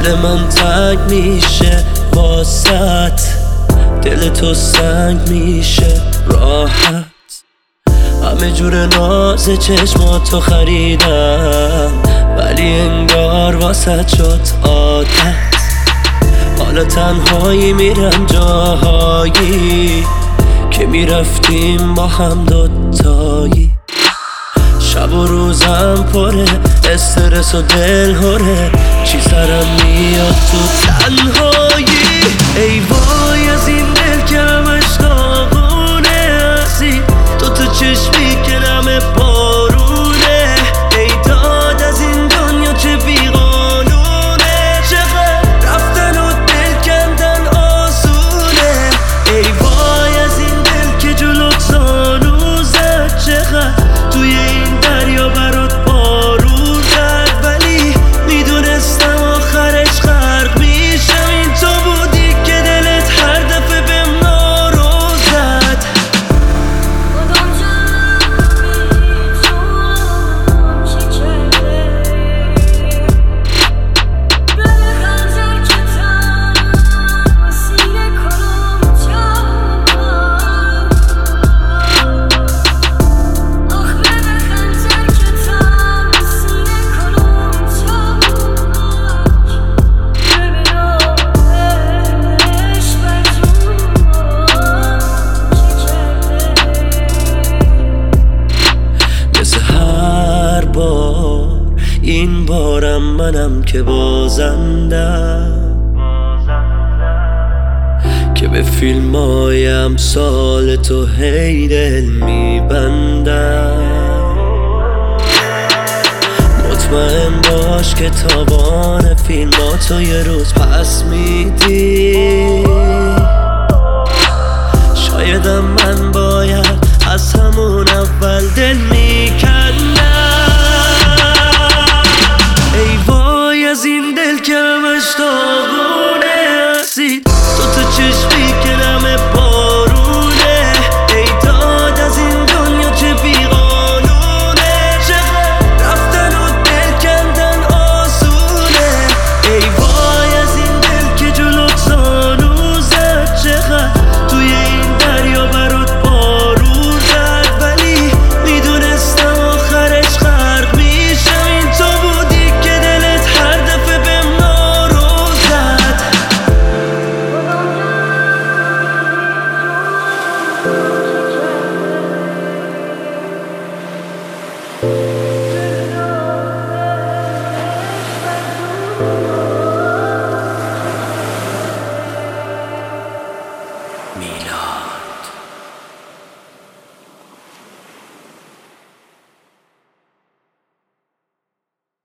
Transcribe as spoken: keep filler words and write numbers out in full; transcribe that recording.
دل من تنگ میشه واسط، دل تو سنگ میشه راحت. همه جور ناز چشماتو خریدم ولی انگار واسط شد عادت. حالا تنهایی میرم جاهایی که میرفتیم با هم دوتایی. شب و روزم پره استرس و دل هره، چی سرم میاد تو تنهایی. ای وای از این دل که همش داغونه، هستی تو تو چشمی که نم بارونه. ای داد از این دنیا چه بیقانونه، چقدر رفتن و دل کندن آسونه. ای وای از این دل که جلوت زانو زد، چقدر توی این دریا برات بارون زد. ولی میدونستم آخرش غرق میشم، این تو بودی که دلت هر دفعه بهم نارو زد. این بارم منم که بازندم، که به فیلم های امثال تو هی دل میبندم. مطمئن باش که تابان فیلماتو یه روز پس میدی. شایدم من باید از همون اول دل میکندم. ای وای از این دل که همش داغونه، هستی تو تو چشمی که نم بارونه. ای داد از این دنیا چه بیقانونه، چقدر رفتن و دل کندن آسونه. ای وای از این دل که جلوت زانو زد، چقدر توی این دریا برات بارون زد. ولی میدونستم آخرش غرق میشم، این تو بودی که دلت هر دفعه بهم نارو زد. میلاد.